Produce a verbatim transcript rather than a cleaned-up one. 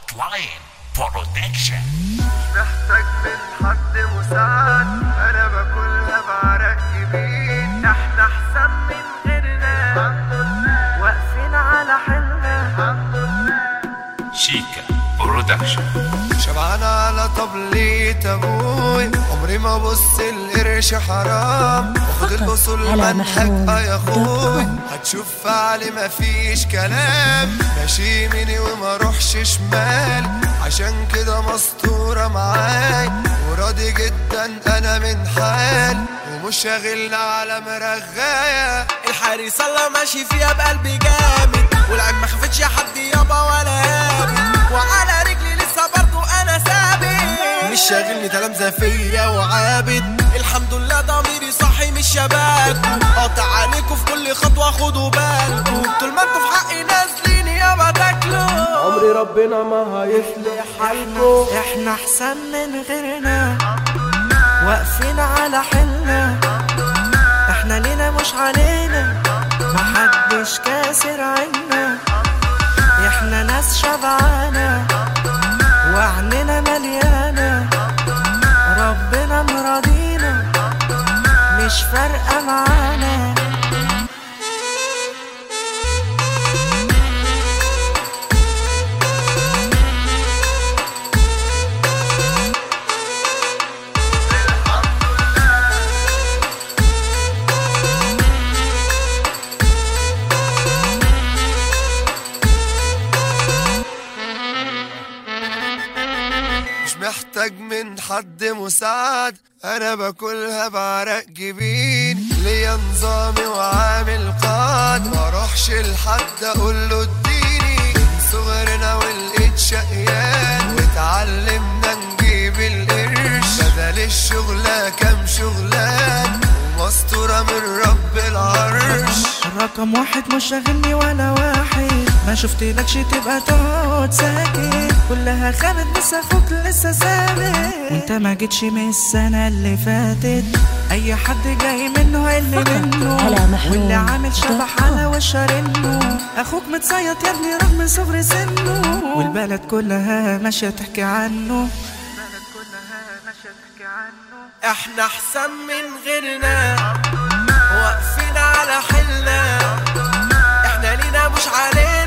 لاين برودكشن. محتاج من حد مساعد، انا باكلها بعرق جبين. احنا احسن من غيرنا، واقفين على حلنا. شيكا برودكشن. شبعان على طبلية ابوي، عمري ما بص القرش حرام. واخد الاصول منحك يا اخوي، هتشوف فعلي مفيش كلام. ماشي يميني وما روحش شمال، عشان كده مستورة معاي. وراضي جدا انا من حال، ومش شاغلنا على مرغاية. الحارس الله ماشي فيها بقلبي جامد، والعين ما خفتش يا حد يابا ولا هامد. وعلى رجلي لسه برضو انا ثابت، مش شاغلني تلامذة فيا وعابد. الحمد لله ضميري صاحي مش شباكو، قاطع عليكوا في كل خطوة خدوا بالكوا. طول ما انتوا في حقي نازلين يابا تاكلوا، عمري ربنا ما هيصلح حالكوا. احنا احسن من غيرنا، واقفين على حلنا. احنا لينا مش علينا، محدش كاسر عنا. احنا ناس شبعانة وعننا مليانة، ربنا مراضينا مش فارقة معانا. محتاج من حد مساعد، انا باكلها بعرق جبين. ليا نظامي وعامل قاد، ما اروحش لحد اقول له اديني. من صغرنا ولقيت شقيان، واتعلمنا نجيب القرش. بدل الشغلة كام شغلان، ومستورة من رب العرش. رقم واحد مش شاغلني ولا واحد، ما شفتلكش تبقى تقعد ساكت. كلها خابت بس اخوك لسه ثابت، وانت ما جيتش من السنة اللي فاتت. اي حد جاي منه اللي منه، واللي عامل شبح على وش رنه. اخوك متصيط يا ابني رغم صغر سنه، والبلد كلها ماشية تحكي عنه. البلد كلها ماشية تحكي عنه. احنا احسن من غيرنا، واقفين على حلنا. احنا لينا مش علينا،